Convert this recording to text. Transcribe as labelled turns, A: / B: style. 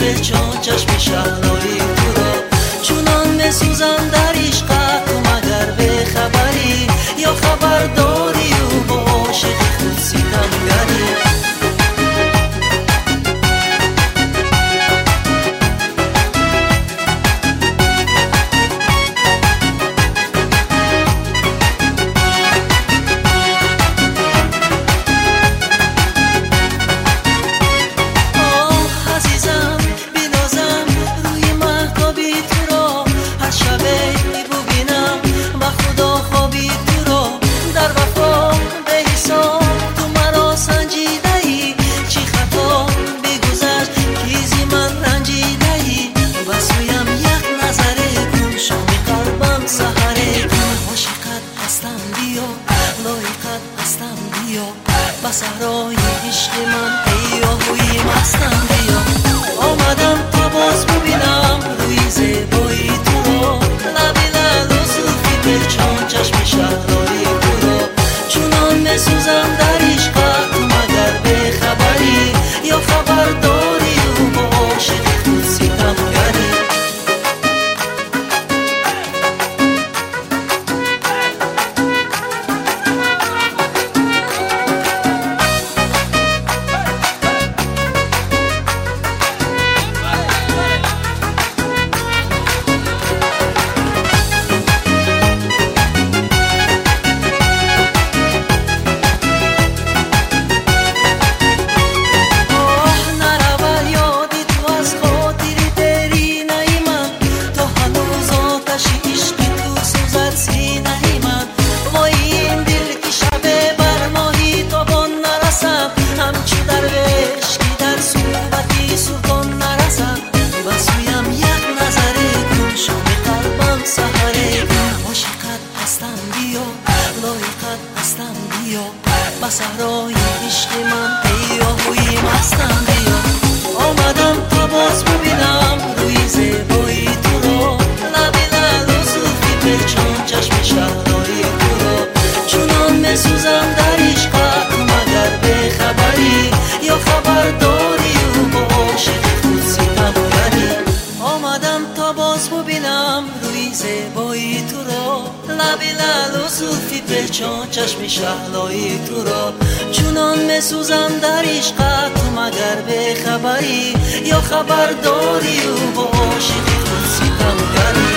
A: به چون چشم شهلایی تو را چونان بسوزم در عشقت تو مگر به خبری یا خبر داری و با عاشق خود ستمگری صحرای عشق من ای آهوی مستم بیا آمدم تا باز ببینم روی زیبایی تو را لبی لعل و زلفی پرچان چشم شهرایی تو را چونان بسوزم در عشقت تو مگر به خبری یا خبر داری و با عاشق خود ستمگری صحرای عشق من ای آهوی مستم بیا آمدم تا باز ببینم روی زیبایی تو را لبی لعل و زلفی پرچان چشم شهرایی تو را چونان بسوزم در عشقت تو مگر به خبری یا خبر داری و با عاشق خود ستمگری آمدم تا باز ببینم روی زیبایی تو را لبی لعل و زلفی پرچان چشم شهلایی تو را چونان بسوزم در عشقت تو مگر به خبری یا خبر داری و با عاشق خود ستمگری